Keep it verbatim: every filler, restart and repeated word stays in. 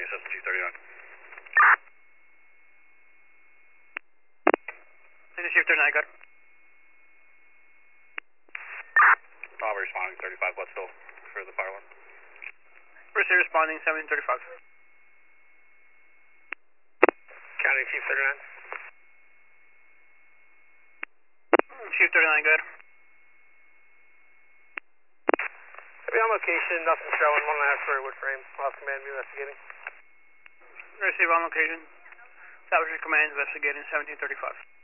responding, system Chief thirty-nine. This is Chief thirty-nine, good. Bravo responding, thirty-five Westville for the fire alarm. Proceed responding, seventeen thirty-five. County Chief thirty-nine. Chief thirty-nine, good. Be on location, nothing showing, one and a half story wood frame. I'll have command be investigating. Receive on location. Establishing command investigating seventeen thirty-five.